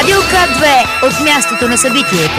Радио К2 от мястото на събитието.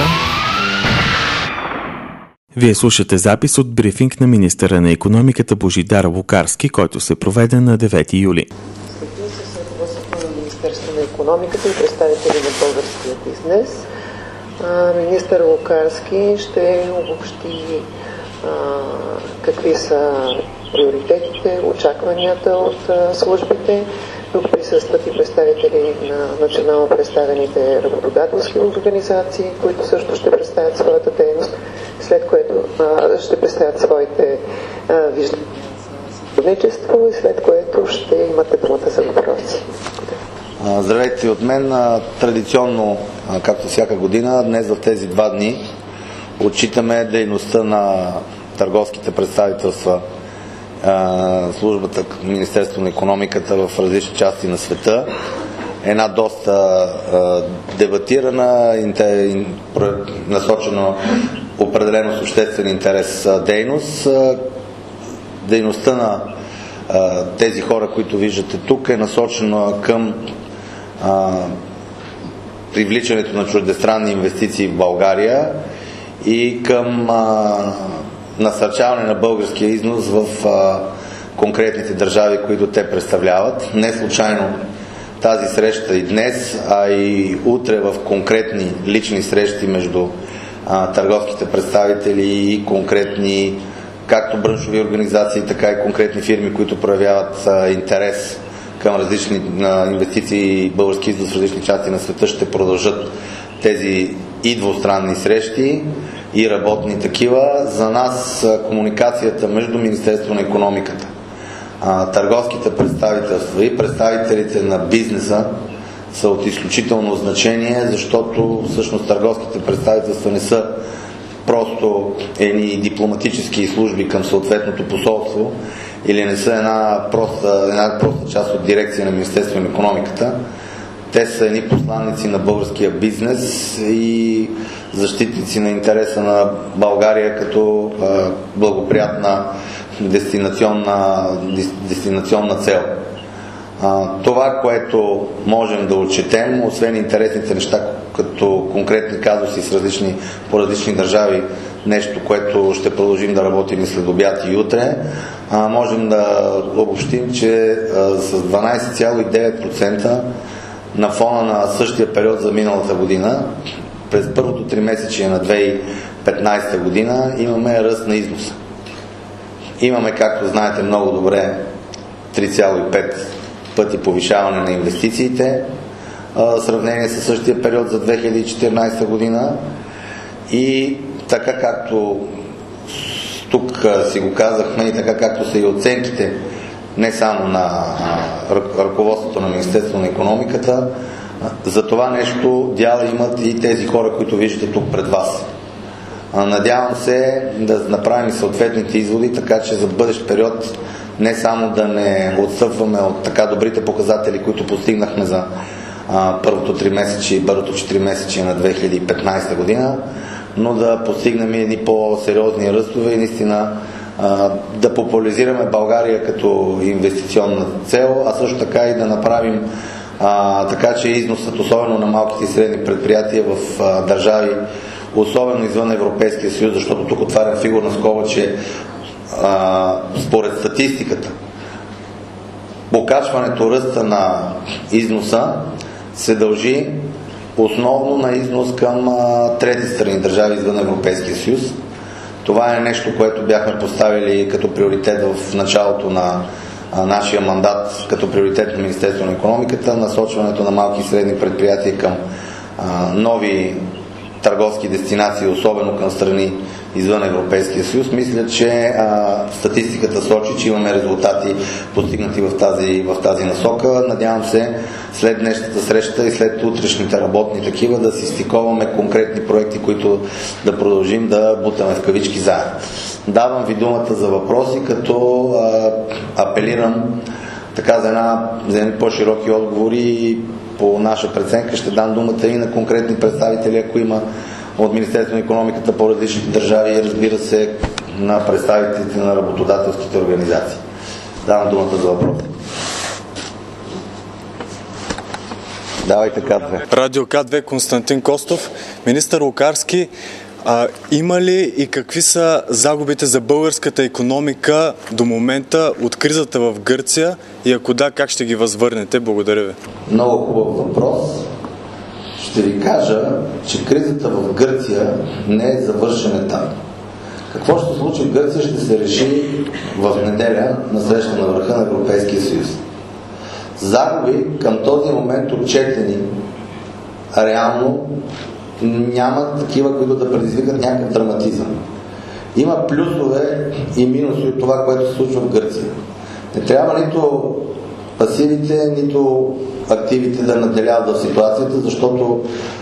Вие слушате запис от брифинг на министъра на икономиката Божидар Лукарски, който се проведе на 9 юли. С ръководството на Министерство на икономиката и представители на българския бизнес, министър Лукарски ще обобщи какви са приоритетите, очакванията от службите. Тук присъстват и представители на национално представените работодателски организации, които също ще представят своята дейност, след което ще представят своите виждания за сътрудничество и след което ще имате думата за въпроси. Здравейте от мен. Традиционно, както всяка година, днес в тези 2 дни отчитаме дейността на търговските представителства, службата Министерство на икономиката в различни части на света. Една доста дебатирана, насочена определено с обществен интерес дейност. Дейността на тези хора, които виждате тук, е насочена към привличането на чуждестранни инвестиции в България и към насърчаване на българския износ в конкретните държави, които те представляват. Не случайно тази среща и днес, а и утре в конкретни лични срещи между търговските представители и конкретни както браншови организации, така и конкретни фирми, които проявяват интерес към различни инвестиции и български износ в различни части на света, ще продължат тези и двустранни срещи, и работни такива. За нас комуникацията между Министерство на икономиката, търговските представителства и представителите на бизнеса са от изключително значение, защото всъщност търговските представителства не са просто едни дипломатически служби към съответното посолство или не са една проста част от дирекция на Министерство на икономиката. Те са едни посланници на българския бизнес и защитници на интереса на България като благоприятна дестинационна цел. Това, което можем да отчетем, освен интересните неща, като конкретни казуси по различни държави, нещо, което ще продължим да работим и след обяд и утре, можем да обобщим, че с 12,9% на фона на същия период за миналата година, през първото 3-месечие на 2015 година имаме ръст на износа. Имаме, както знаете много добре, 3,5 пъти повишаване на инвестициите в сравнение с същия период за 2014 година и така както тук си го казахме и така както са и оценките не само на ръководството на Министерство на икономиката, за това нещо дял имат и тези хора, които виждате тук пред вас. Надявам се да направим съответните изводи, така че за бъдещ период не само да не отстъпваме от така добрите показатели, които постигнахме за първото 3-месечие и първото 4-месечие на 2015 година, но да постигнем едни по-сериозни ръстове и наистина да популяризираме България като инвестиционна цел, а също така и да направим така, че износът, особено на малките и средни предприятия в държави, особено извън Европейския съюз, защото тук отварям фигурна скоба, че според статистиката покачването, ръста на износа се дължи основно на износ към трети страни, държави извън Европейския съюз. Това е нещо, което бяхме поставили като приоритет в началото на нашия мандат, като приоритет на Министерство на икономиката, насочването на малки и средни предприятия към нови търговски дестинации, особено към страни извън Европейския съюз. Мисля, че статистиката сочи, че имаме резултати постигнати в тази насока. Надявам се след днешната среща и след утрешните работни такива да си стиковаме конкретни проекти, които да продължим да бутаме в кавички заедно. Давам ви думата за въпроси, като апелирам така за едни по-широки отговори и по наша преценка ще дам думата и на конкретни представители, ако има от Министерство на икономиката по различните държави и разбира се на представителите на работодателските организации. Давам думата за въпрос. Давайте К2. Радио К2, Константин Костов. Министър Лукарски, има ли и какви са загубите за българската икономика до момента от кризата в Гърция и ако да, как ще ги възвърнете? Благодаря ви. Много хубав въпрос. Ще ви кажа, че кризата в Гърция не е завършен етап. Какво ще се случи в Гърция ще се реши в неделя на среща на върха на Европейския съюз. Загуби към този момент отчетени реално няма такива, които да предизвикат някакъв драматизъм. Има плюсове и минуси от това, което се случва в Гърция. Не трябва нито пасивите, нито активите да наделяват в ситуацията, защото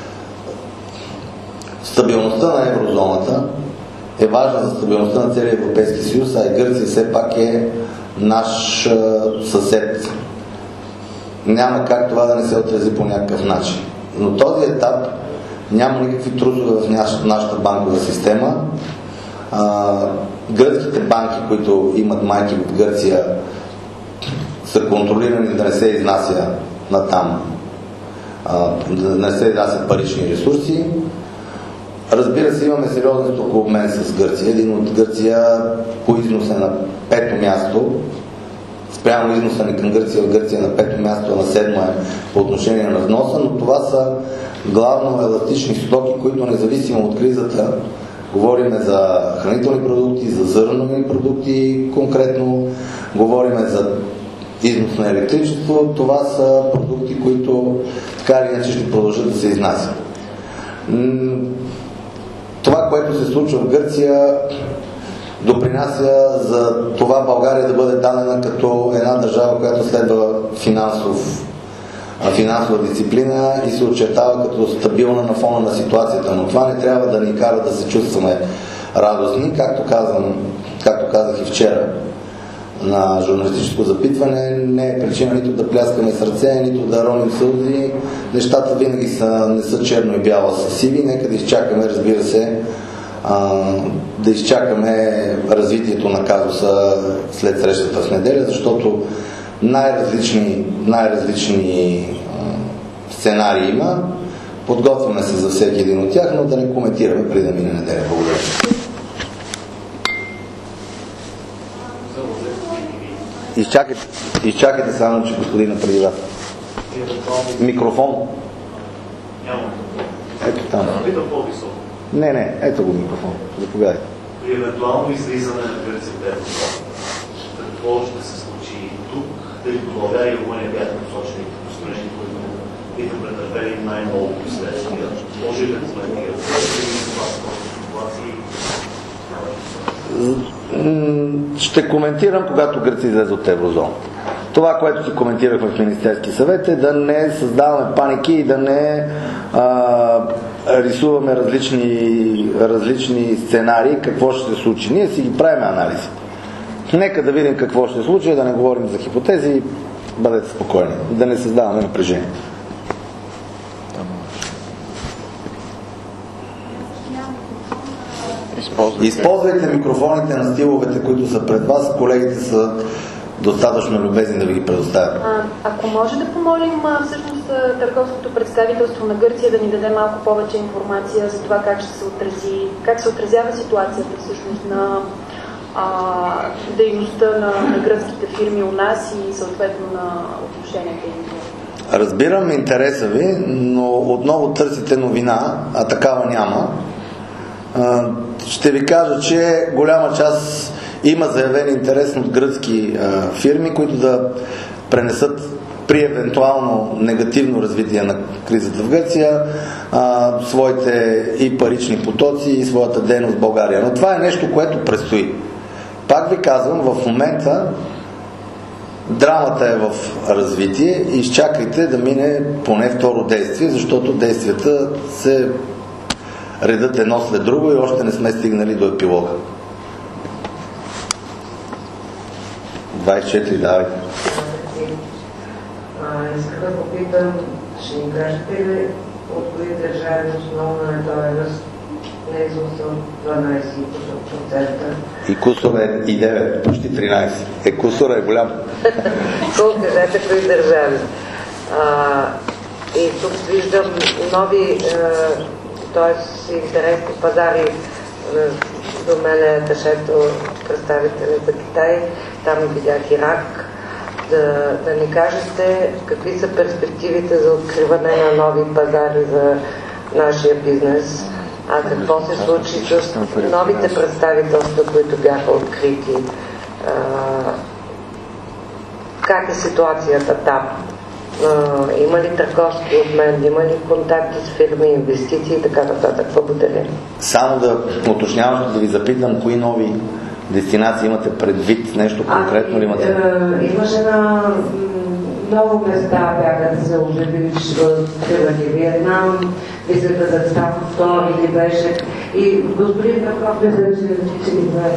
стабилността на еврозоната е важна за стабилността на целия Европейски съюз, а и Гърция все пак е наш съсед. Няма как това да не се отрази по някакъв начин. Но този етап няма никакви трусове в нашата банкова система. Гръцките банки, които имат майки в Гърция, са контролирани да не се изнася натам, да не се изнасят парични ресурси. Разбира се, имаме сериозен стокообмен с Гърция. Един от Гърция по износ е на 5-то място. Спрямо износа ни към Гърция, Гърция е на 5-то място, а на 7-то е по отношение на вноса, но това са главно еластични стоки, които независимо от кризата, говорим за хранителни продукти, за зърнови продукти конкретно, говорим за износ на електричество, това са продукти, които така или иначе ще продължат да се изнасят. Това, което се случва в Гърция, допринася за това България да бъде дадена като една държава, която следва финансова дисциплина и се очертава като стабилна на фона на ситуацията. Но това не трябва да ни кара да се чувстваме радостни, както казах и вчера на журналистическо запитване. Не е причина нито да пляскаме сърце, нито да роним сълзи. Нещата винаги не са черно и бяло, са сиви. Нека да изчакаме, разбира се, да изчакаме развитието на казуса след срещата в неделя, защото най-различни сценарии има. Подготвяме се за всеки един от тях, но да не коментираме преди да мине неделя. Благодаря. Изчакайте само, че господина преди вас. Микрофон. Ето там. Не, ето го микрофон. Заповядайте. При евентуално излизане на Гърция от еврозоната, какво ще се случи тук, тъй като България и Румъния бяха посочени като страни, които биха претърпели най-много последствия? Може ли да коментирате това ситуации? Ще коментирам, когато Гърция излезе от еврозоната. Това, което си коментирах в Министерски съвет, е да не създаваме паники и да не рисуваме различни сценарии, какво ще се случи. Ние си ги правим анализи. Нека да видим какво ще се случи, да не говорим за хипотези, бъдете спокойни, да не създаваме напрежение. Използвайте микрофоните на стиловете, които са пред вас. Колегите са достатъчно любезни да ви ги предоставят. Ако може да помолим всъщност търговското представителство на Гърция да ни даде малко повече информация за това как се отразява ситуацията всъщност на дейността на гръцките фирми у нас и съответно на отношенията им. Разбирам интереса ви, но отново търсите новина, а такава няма. Ще ви кажа, че голяма част има заявен интерес от гръцки фирми, които да пренесат при евентуално негативно развитие на кризата в Гърция своите и парични потоци и своята дейност в България. Но това е нещо, което предстои. Пак ви казвам, в момента драмата е в развитие и изчакайте да мине поне второ действие, защото действията се редат едно след друго и още не сме стигнали до епилога. 24, давайте. Исках да попитам, ще ни кажете ли от кои държави основно е този ръст на износа от 12%? И кусор е и 9, почти 13. Кусор е голям. Колко кажете кои държави? И тук виждам нови, т.е. интересни пазари. До мен е дъшето представители за Китай, там видях Ирак. Да ни кажете какви са перспективите за откриване на нови пазари за нашия бизнес, а какво се случи с новите представителства, които бяха открити. Как е ситуацията там? Има ли търговски обмен, има ли контакти с фирми, инвестиции и така нататък? Благодаря. Само да уточнявам, да ви запитам, кои нови дестинации имате предвид, нещо конкретно ли имате? Имаше на много места бяха да се обявили, че ще бъдат откривани Виетнам, мисля Казахстан, втори ли беше. И господин Петров че ни знае.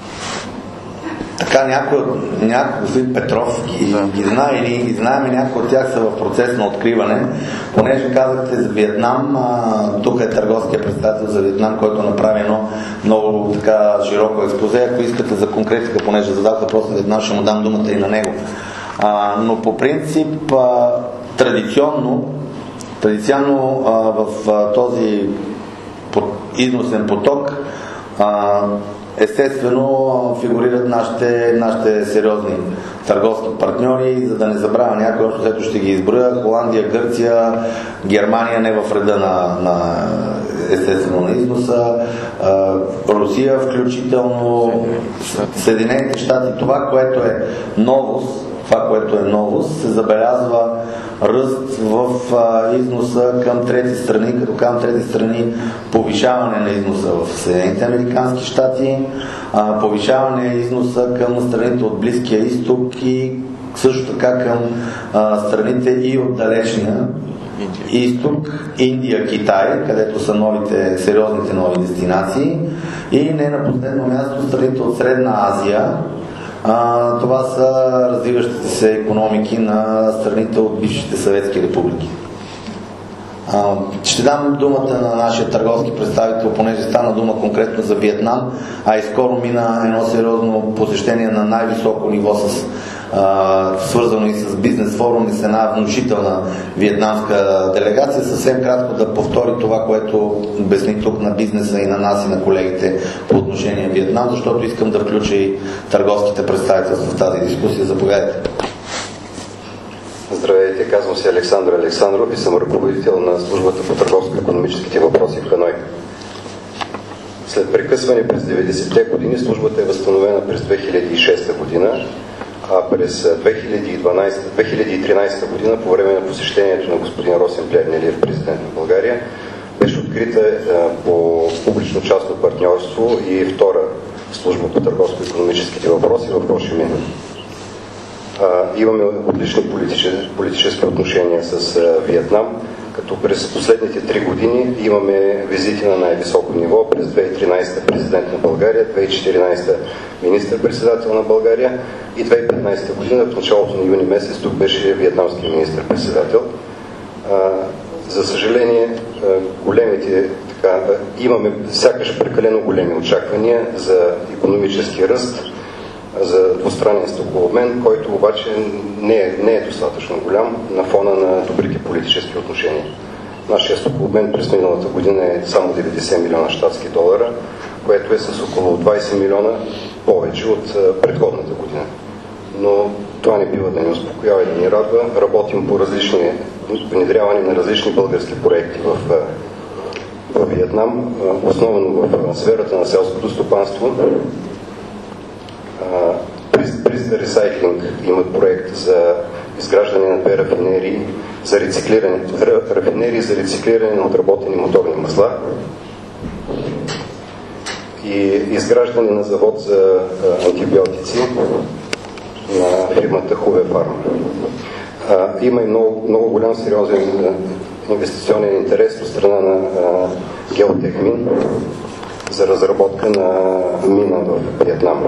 Така, някой господин Петров ги знае или ги знаем, някои от тях са в процес на откриване. Понеже казахте за Виетнам, тук е търговския представител за Виетнам, който направи едно много така широко експозе. Ако искате за конкретика, понеже задах въпрос на Виетнам, ще му дам думата и на него. Но по принцип, традиционно в този износен поток естествено фигурират нашите сериозни търговски партньори, за да не забравя някой, още след ще ги изброя: Холандия, Гърция, Германия не в реда на естествено на износа, Русия включително, Съединените щати. Това, което е новост, се забелязва ръст в износа към трети страни, като към трети страни повишаване на износа в Съединените американски щати, повишаване износа към страните от Близкия изток и също така към страните и от далечния изток, Индия, Китай, където са сериозните нови дестинации, и не на последно място страните от Средна Азия. Това са развиващите се икономики на страните от бившите съветски републики. Ще дам думата на нашия търговски представител, понеже стана дума конкретно за Виетнам, и скоро мина едно сериозно посещение на най-високо ниво, свързано и с бизнес форум, и с една внушителна виетнамска делегация. Съвсем кратко да повтори това, което обясни тук на бизнеса и на нас и на колегите по отношение на Виетнам, защото искам да включа и търговските представителства в тази дискусия. Заповядайте. Здравейте, казвам се Александър Александров и съм ръководител на службата по търговско-икономическите въпроси в Ханой. След прекъсване през 90-те години службата е възстановена през 2006 година, а през 2013 година, по време на посещението на господин Росен Плевнелиев, президент на България, беше открита по публично-частно партньорство и втора служба по търговско-икономическите въпроси в Хошимин. Имаме отлични политически отношения с Виетнам, като през последните 3 години имаме визити на най-високо ниво. През 2013 президент на България, 2014 министър-председател на България и 2015 година, в началото на юни месец, тук беше виетнамски министър-председател. За съжаление, имаме сякаш прекалено големи очаквания за икономически ръст, за двустранен стокообмен, който обаче не е достатъчно голям на фона на добрите политически отношения. Нашия стокообмен през миналата година е само 90 милиона щатски долара, което е с около 20 милиона повече от предходната година. Но това не бива да ни успокоява и да ни радва. Работим по внедряване на различни български проекти в Виетнам, основно в сферата на селското стопанство. Призда Ресайклинг имат проект за изграждане на 2 рафинерии за рециклиране на отработени моторни масла и изграждане на завод за антибиотици на фирмата Хуве Фарма. Има и много голям сериозен инвестиционен интерес от страна на Геотехмин за разработка на мина в Виетнам.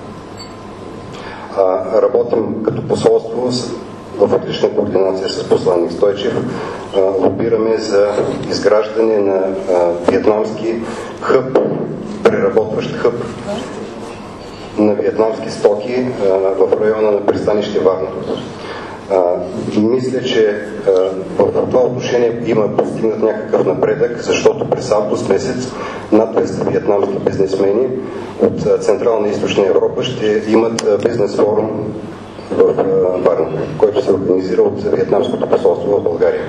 Работим като посолство в отлична координация с посланник Стойчев. Лобираме за изграждане на виетнамски хъб, преработващ хъб на виетнамски стоки в района на пристанище Варна. Мисля, че в това отношение има постигнат някакъв напредък, защото през август месец над 200 виетнамски бизнесмени от Централна и Източна Европа ще имат бизнес форум в Варна, който се организира от Виетнамското посолство в България.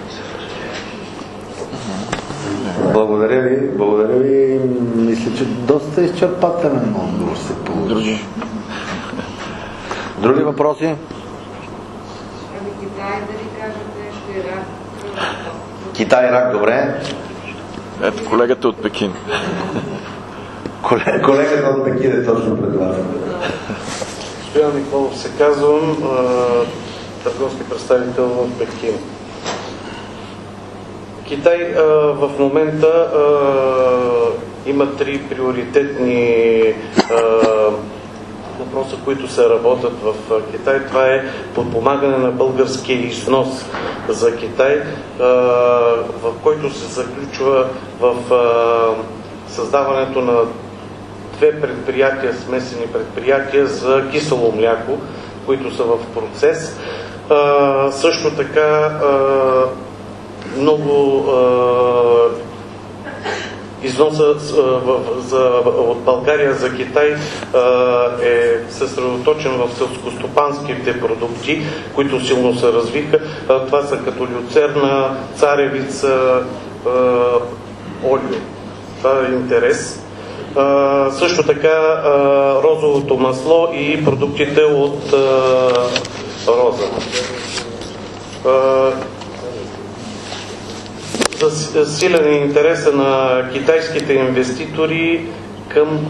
Благодаря ви. Мисля, че доста изчерпателен отговор се получи. Други въпроси? Китай, да ви кажете, ще Ирак. Китай, Ирак, добре. Ето колегата от Пекин. Колегата от Пекин е точно пред вас. Стоян Николов се казвам, търговски представител в Пекин. Китай в момента има 3 приоритетни въпроса, които се работят в Китай. Това е подпомагане на българския износ за Китай, в който се заключва в създаването на 2 предприятия, смесени предприятия за кисело мляко, които са в процес. Също така много износа от България за Китай е съсредоточен в селскостопанските продукти, които силно се развиха. Това са като люцерна, царевица, олио. Това е интерес. Също така розовото масло и продуктите от роза. За силен интереса на китайските инвеститори към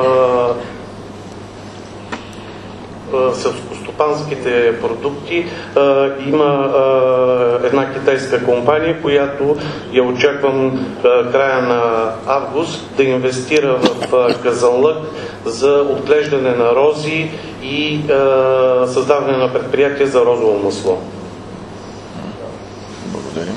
селскостопанските продукти. Има една китайска компания, която я очаквам края на август да инвестира в Казанлък за отглеждане на рози и създаване на предприятие за розово масло. Благодаря.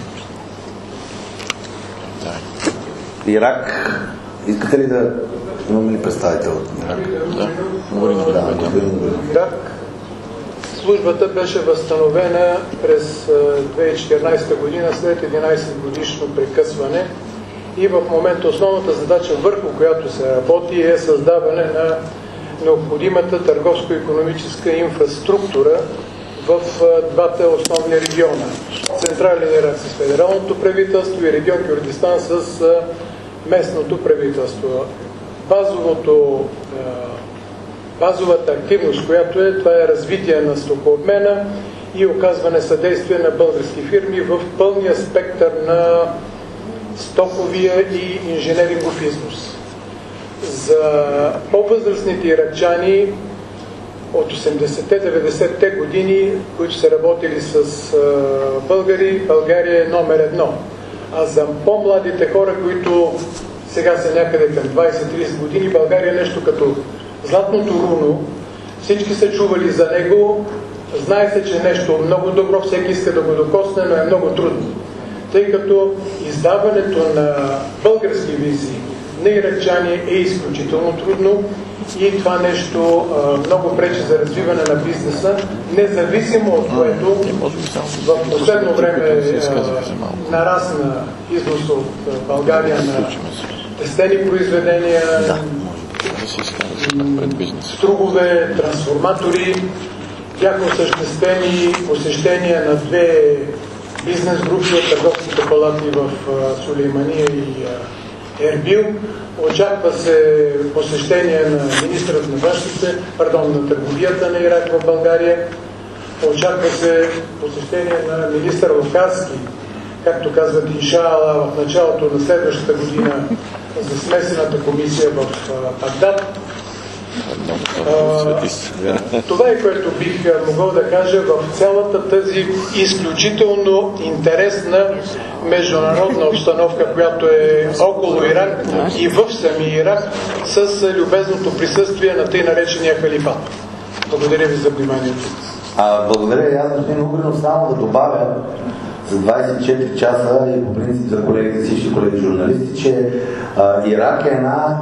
Ирак. Искате ли да имаме ли представител от Ирак? Да. Ирак. Службата беше възстановена през 2014 година след 11 годишно прекъсване и в момента основната задача, върху която се работи, е създаване на необходимата търговско-икономическа инфраструктура в двата основни региона. Централен Ирак с федералното правителство и регион Кюрдистан с местното правителство. Базовата активност, която това е развитие на стокообмена и оказване съдействие на български фирми в пълния спектър на стоковия и инженерингов износ. За по-възрастните иракчани от 80-те, 90-те години, които са работили с българи, България е номер 1. А за по-младите хора, които сега са някъде към 20-30 години, България е нещо като златното руно. Всички са чували за него, знае се, че нещо много добро, всеки иска да го докосне, но е много трудно. Тъй като издаването на български визи на иракчани е изключително трудно и това нещо много пречи за развиване на бизнеса, независимо от което в последно време нарасна износ от България на тестени произведения, стругове, трансформатори. Бяха осъществени посещения на 2 бизнес групи от търговските палати в Сулеймания и Ербил. Очаква се посещение на министърът на търговията на Ирак в България. Очаква се посещение на министър Лукарски, както казват иншаалла, в началото на следващата година за смесената комисия в Багдад. Това е, което бих могъл да кажа в цялата тази изключително интересна международна обстановка, която е около Ирак и в самия Ирак с любезното присъствие на тъй наречения халифат. Благодаря ви за вниманието. Благодаря и аз, господин Угринов, само да добавя за 24 часа и по принцип за колегите, всички колеги журналисти, че Ирак е една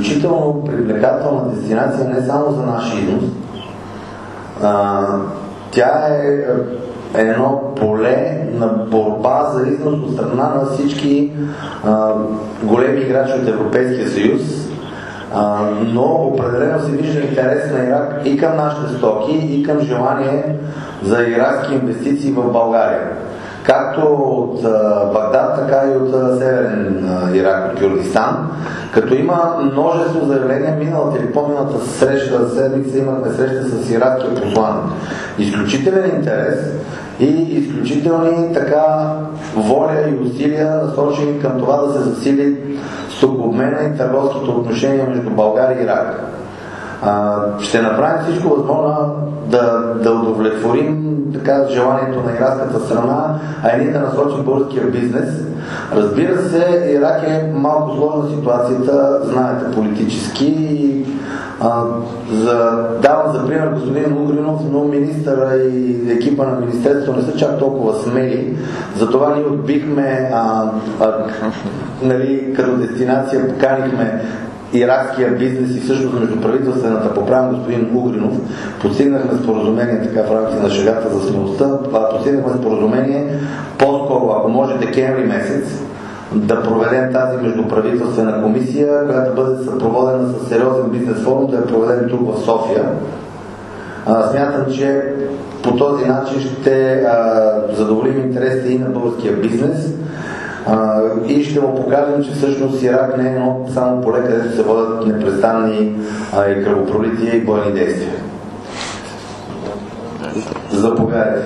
изключително привлекателна дестинация не само за нашия износ, Тя е едно поле на борба за износ от страна на всички големи играчи от Европейския съюз, но определено се вижда интерес на Ирак и към нашите стоки, и към желание за иракски инвестиции в България. Както от Багдад, така и от Северен Ирак, от Кюрдистан, като има множество заявления. Миналата или по-миналата седмица имахме среща с иракския посланик. Изключителен интерес и изключителни така воля и усилия, насочени към това да се засили стокообмена и търговските отношения между България и Ирак. Ще направим всичко възможно да удовлетворим така желанието на иракската страна, а и ние да насочим българския бизнес. Разбира се, Ирак е малко сложна ситуацията, знаете, политически. Давам за пример господин Угринов, но министъра и екипа на министерството не са чак толкова смели. Затова ние отбихме като дестинация, поканихме иракския бизнес и всъщност между правителствената, поправям господин Угринов, постигнахме споразумение, така в рамките на шегата за смелостта, постигнахме споразумение по-скоро, ако може декември месец, да проведем тази междуправителствена комисия, която бъде съпроводена с сериозен бизнес форум, да я проведем тук в София. Смятам, че по този начин ще задоволим интересите и на българския бизнес, и ще му покажем, че всъщност Ирак не е едно само поле, където се водят непрестанни и кръвопролития и бойни действия. Заповядайте.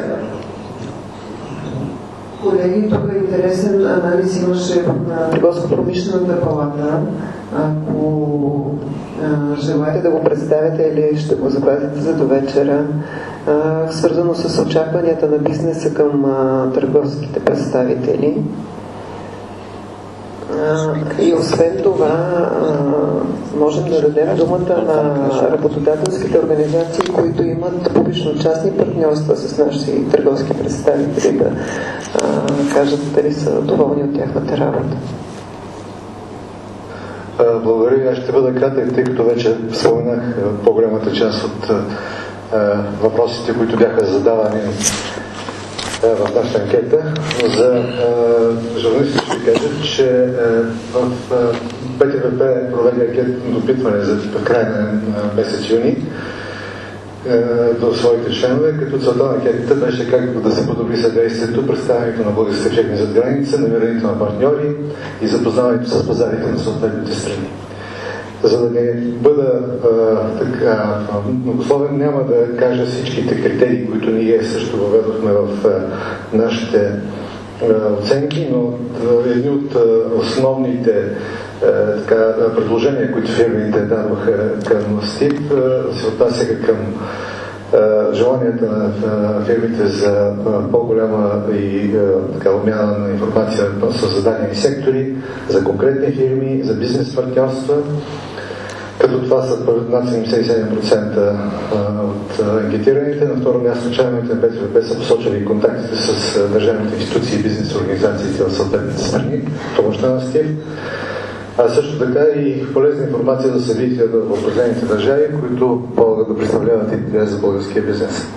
Колеги, тук е интересен анализ имаше на Търговско-промишлената палата. Ако желаете да го представите или ще го запазите за довечера, свързано с очакванията на бизнеса към търговските представители. И освен това, можем да дадем думата на работодателските организации, които имат публично-частни партньорства с наши търговски представители, да кажат дали са доволни от тяхната работа. Благодаря. Аз ще бъда кратък, тъй като вече споменах по-голямата част от въпросите, които бяха задавани в нашата анкета. Но за журналистите ще кажа, че в БТВП проведе анкетно допитване в края на месец юни до своите членове, като целта на анкетата беше как да се подобри съдействието, представянето на българските фирми зад граница, намирането на партньори и запознаването с пазарите на съответните страни. За да не бъда многословен, няма да кажа всичките критерии, които ние също въведохме в нашите оценки, но едни от основните предложения, които фирмите дадоха към СТИП, се отнасяха към желанията на фирмите за по-голяма и обмяна на информация с зададени сектори, за конкретни фирми, за бизнес партньорства, като това са над 77% от анкетираните. На второ място членовете на БТВП са посочили контактите с държавните институции и бизнес организациите в съответните страни, помощта на СТИП. А също така и полезна информация за събитията в определените държави, които могат да представляват интерес за българския бизнес.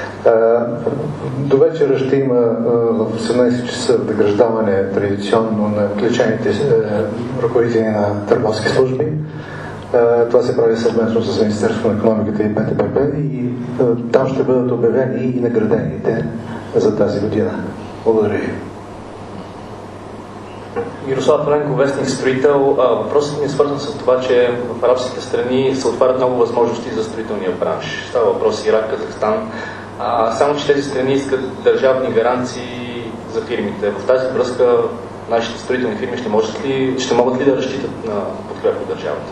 До вечера ще има в 18 часа награждаване традиционно на отличените ръководители на търговски служби. Това се прави съвместно с Министерството на икономиката и БТПП и там ще бъдат обявени и наградените за тази година. Благодаря ви. Мирослав Ленко, вестник Строител. Въпросът ми е свързан с това, че в арабските страни се отварят много възможности за строителния бранш. Става въпрос Ирак, Казахстан. Само че тези страни искат държавни гаранции за фирмите. В тази връзка нашите строителни фирми ще могат ли да разчитат на подкрепа от държавата?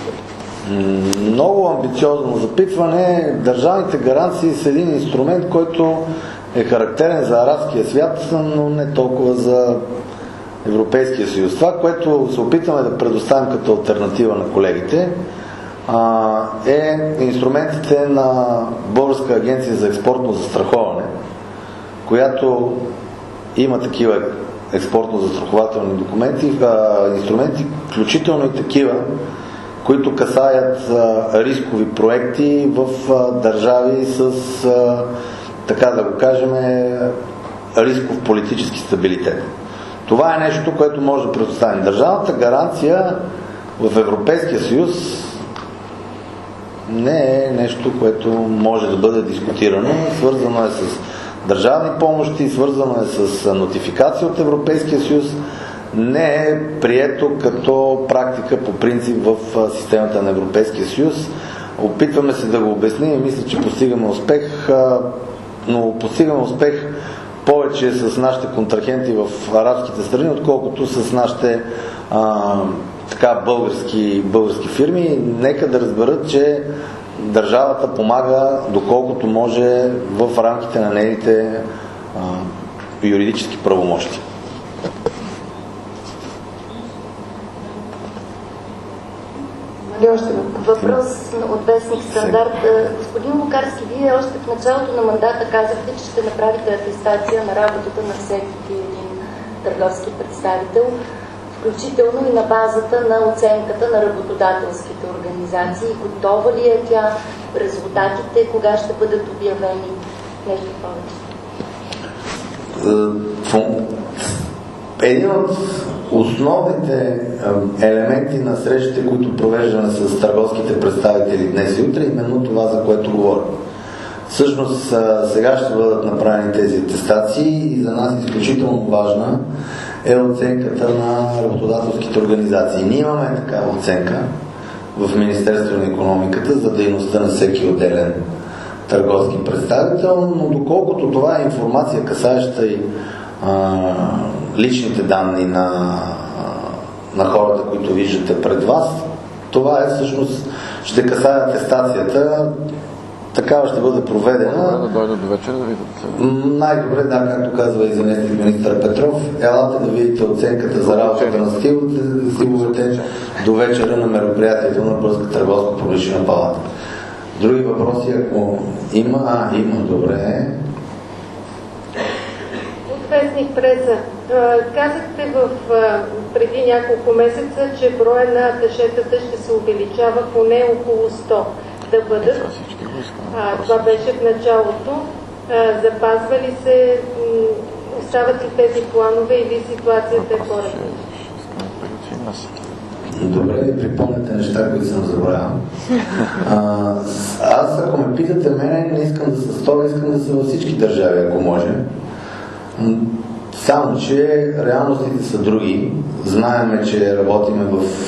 Много амбициозно запитване. Държавните гаранции са един инструмент, който е характерен за арабския свят, но не толкова за Европейския съюз. Това, което се опитаме да предоставим като алтернатива на колегите, е инструментите на Българска агенция за експортно застраховане, която има такива експортно-застрахователни инструменти, включително и такива, които касаят рискови проекти в държави с така да го кажем, рисков политически стабилитет. Това е нещо, което може да предоставим. Държавната гаранция в Европейския съюз не е нещо, което може да бъде дискутирано. Свързано е с държавни помощи, свързано е с нотификация от Европейския съюз. Не е прието като практика по принцип в системата на Европейския съюз. Опитваме се да го обясним и мисля, че постигаме успех, но постигаме успех повече с нашите контрахенти в арабските страни, отколкото с нашите български фирми. Нека да разберат, че държавата помага доколкото може в рамките на нейните юридически правомощи. Въпрос от вестник Стандарт. Господин Лукарски, вие още в началото на мандата казахте, че ще направите атестация на работата на всеки един търговски представител, включително и на базата на оценката на работодателските организации. Готова ли е тя? Резултатите кога ще бъдат обявени? Нещо повече. Един от основните елементи на срещите, които провеждаме с търговските представители днес и утре, именно това, за което говорим. Всъщност сега ще бъдат направени тези атестации и за нас изключително важна е оценката на работодателските организации. Ние имаме такава оценка в Министерството на икономиката за дейността на всеки отделен търговски представител, но доколкото това е информация, касаеща и личните данни на хората, които виждате пред вас, това е всъщност, ще касае атестацията. Такава ще бъде проведена. Да дойдат до вечера да видят. Най-добре, да, както казва и заместник министър Петров, елате да видите оценката за работата на стиловете до вечера на мероприятието на Българска търговско-промишлена палата. Други въпроси, ако има? Има, добре. Вестник преса. Казахте преди няколко месеца, че броя на аташетата ще се увеличава поне около 100 да бъдат. Това беше в началото. Запазва ли се, остават ли тези планове или ситуацията е по-различна? Добре, ви припомняте неща, които съм забравял. Аз, ако ме питате мене, не искам да са 100, искам да са във всички държави, ако може. Само, че реалностите са други. Знаеме, че работиме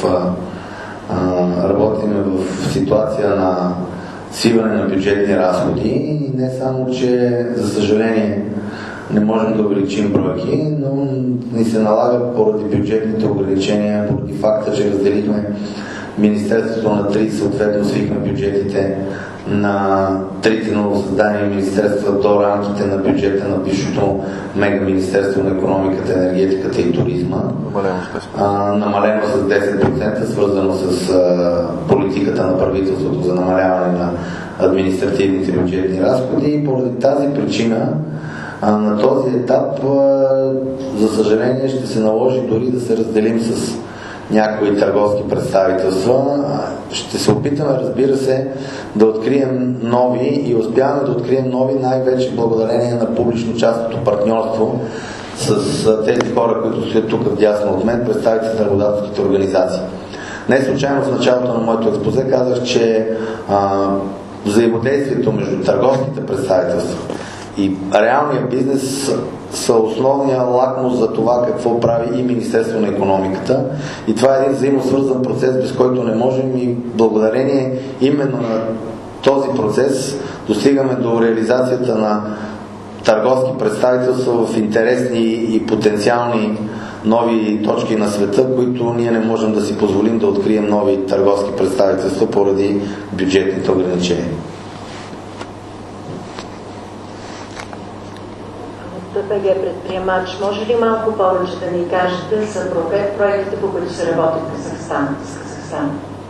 в ситуация на свиване на бюджетни разходи и не само, че за съжаление не можем да увеличим бройки, но ни се налага поради бюджетните ограничения, поради факта, че разделихме Министерството на 3, съответно свихме бюджетите на трите новосъздани министерства до рамките на бюджета на бившото мега Министерство на икономиката, енергетиката и туризма. Намалено с 10%, свързано с политиката на правителството за намаляване на административните бюджетни разходи и поради тази причина на този етап, за съжаление, ще се наложи дори да се разделим с някои търговски представителства. Ще се опитаме, разбира се, да открием нови и успяваме да открием нови най-вече благодарение на публично-частното партньорство с тези хора, които стоят тук вдясно от мен, представителите на работодателските организации. Не случайно в началото на моето експозе казах, че взаимодействието между търговските представителства и реалния бизнес са основния лакмус за това какво прави и Министерство на икономиката. И това е един взаимосвързан процес, без който не можем, и благодарение именно на този процес достигаме до реализацията на търговски представителства в интересни и потенциални нови точки на света, които ние не можем да си позволим да открием нови търговски представителства поради бюджетните ограничения. БГ предприемач, може ли малко повече да ни кажете за проектите, по които се работи в Казахстан?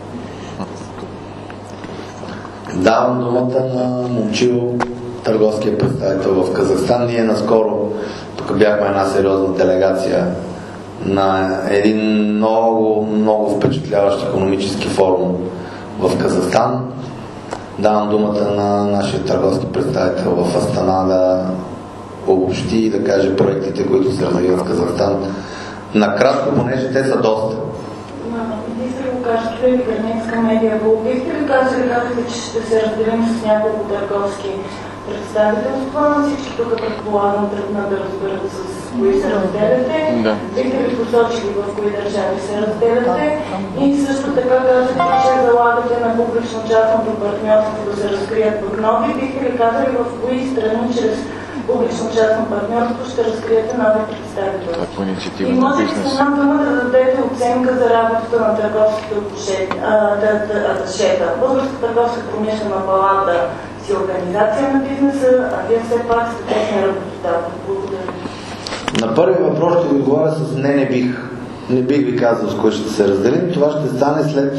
Давам думата на Момчил, търговския представител в Казахстан. Ние наскоро тук бяхме една сериозна делегация на един много впечатляващ икономически форум в Казахстан. давам думата на нашия търговски представител в Астана да обобщи и да каже проектите, които се развиват в Казахстан. Накратко, понеже те са доста. Министър Лукарски, Гранинска медия, бихте ли казахте, че ще се разделим с няколко търговски представителства? Всички тук предполагам тръгнат да разберат с кои се разделяте. Бихте ли посочили в кои държави се разделяте? И също така казахте, че залагате на публично-частното партньорство да се разкрият пък нови. Бихте ли казали в кои страни чрез публично-частно партньорство ще разкриете нови представителства? И може ли с една дума да дадете оценка за работата на търговските аташета? Българска търговска промишлена палата си организация на бизнеса, а вие все пак сте техния работодател. Благодаря. На първи въпрос ще ви отговоря с не бих ви казал с кой ще се разделим. Това ще стане след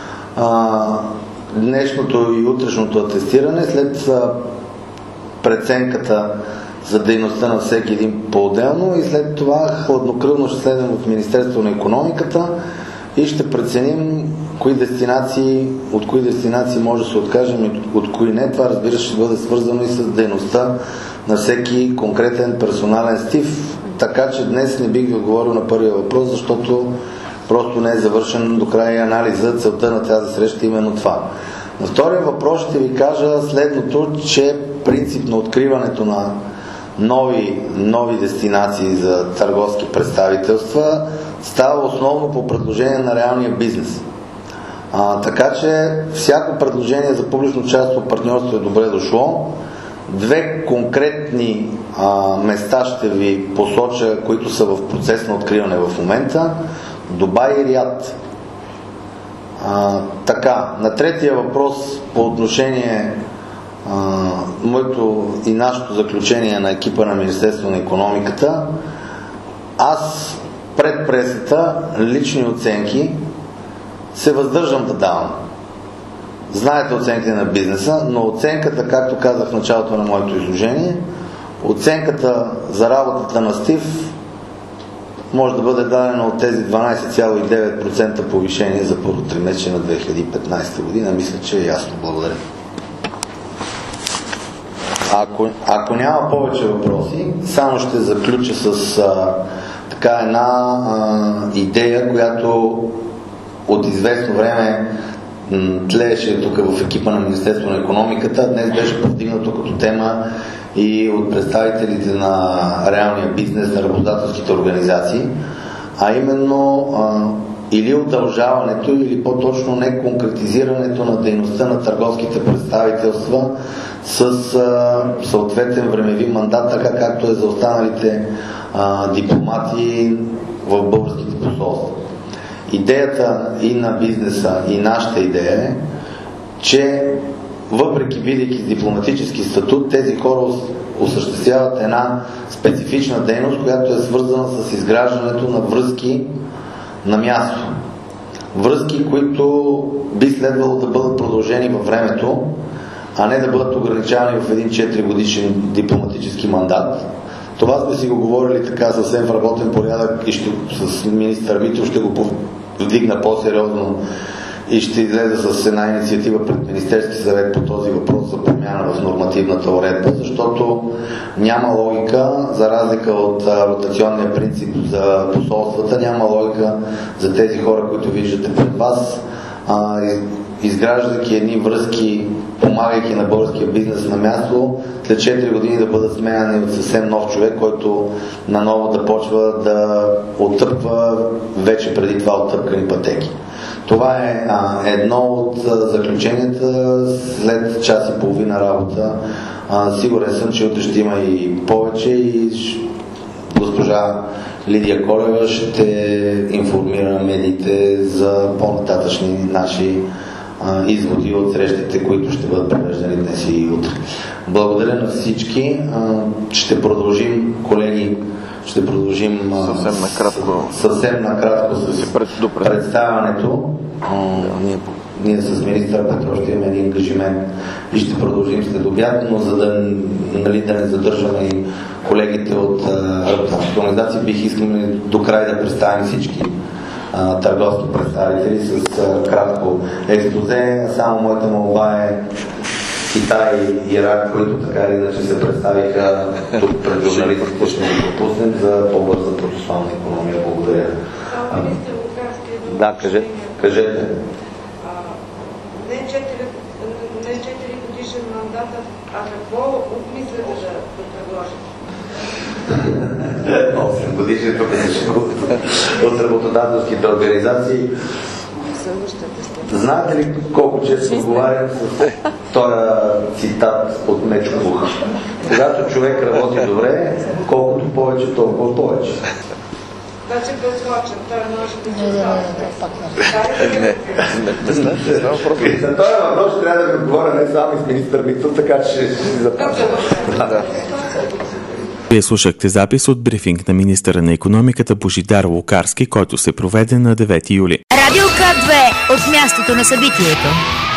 днешното и утрешното атестиране, след преценката за дейността на всеки един по-отделно и след това хладнокръвно ще следвам от Министерството на икономиката и ще преценим от кои дестинации може да се откажем и от кои не. Това, разбира се, ще бъде свързано и с дейността на всеки конкретен персонален стив. Така че днес не бих ви отговорил на първия въпрос, защото просто не е завършен до края анализа. Целта на тази среща е именно това. На втория въпрос ще ви кажа следното, че принципно откриването на нови дестинации за търговски представителства става основно по предложение на реалния бизнес. Така че всяко предложение за публично-частно партньорство е добре дошло. Две конкретни места ще ви посоча, които са в процес на откриване в момента. Дубай и Риад. Така, на третия въпрос по отношение моето и нашето заключение на екипа на Министерството на икономиката, аз пред пресата лични оценки се въздържам да давам. Знаете оценките на бизнеса, но оценката, както казах в началото на моето изложение, оценката за работата на Стив може да бъде дадена от тези 12,9% повишение за първо тримесечие на 2015 година. Мисля, че е ясно. Благодаря. Ако няма повече въпроси, само ще заключа с една идея, която от известно време тлееше тук в екипа на Министерството на икономиката. Днес беше повдигнато като тема и от представителите на реалния бизнес, на работодателските организации, а именно или удължаването, или по-точно не конкретизирането на дейността на търговските представителства с съответен времеви мандат, така както е за останалите дипломати в българските посолства. Идеята и на бизнеса, и нашата идея е, че въпреки бидейки с дипломатически статут, тези хора осъществяват една специфична дейност, която е свързана с изграждането на връзки на място. Връзки, които би следвало да бъдат продължени във времето, а не да бъдат ограничавани в един 4 годишен дипломатически мандат. Това сме си го говорили така съвсем в работен порядък и с министър Витов ще го повдигна по-сериозно и ще излезе с една инициатива пред Министерски съвет по този въпрос за промяна в нормативната уредба, защото няма логика, за разлика от ротационния принцип за посолствата, няма логика за тези хора, които виждате пред вас, изграждайки едни връзки, помагайки на българския бизнес на място, след 4 години да бъдат сменяни от съвсем нов човек, който наново да почва да оттъпва вече преди това оттъпкани пътеки. Това е едно от заключенията след час и половина работа. Сигурен съм, че утре ще има и повече и госпожа Лидия Колева ще информира медиите за по-нататъчни наши изводи от срещите, които ще бъдат провеждани днес и утре. Благодаря на всички. Ще продължим, колеги, съвсем накратко с представянето. Ние с министър Петров ще имаме един ангажимент и ще продължим след обяд, но за да не задържаме и колегите от работодателските организации, бих искал до край да представим всички търговски представители с кратко експозе. Само моята молба е Китай и Ирак, които така или иначе се представиха тук пред журналистите, ще ги пропуснем за по-бърза процесуална икономия. Благодаря. Да, кажете. Не 4 годишен мандат, а какво обмисляте да предложите? 8 годишен от работодателските организации. Знаете ли колко често говорим с този цитат от Мечо Пух? Когато човек работи добре, колкото повече, толкова повече. Значи безлочен, той може да се За този въпрос трябва да ви отговоря не само с министър Митов, така че ще си започна. Вие слушахте запис от брифинг на министъра на икономиката Божидар Лукарски, който се проведе на 9 юли. Радио К2 от мястото на събитието.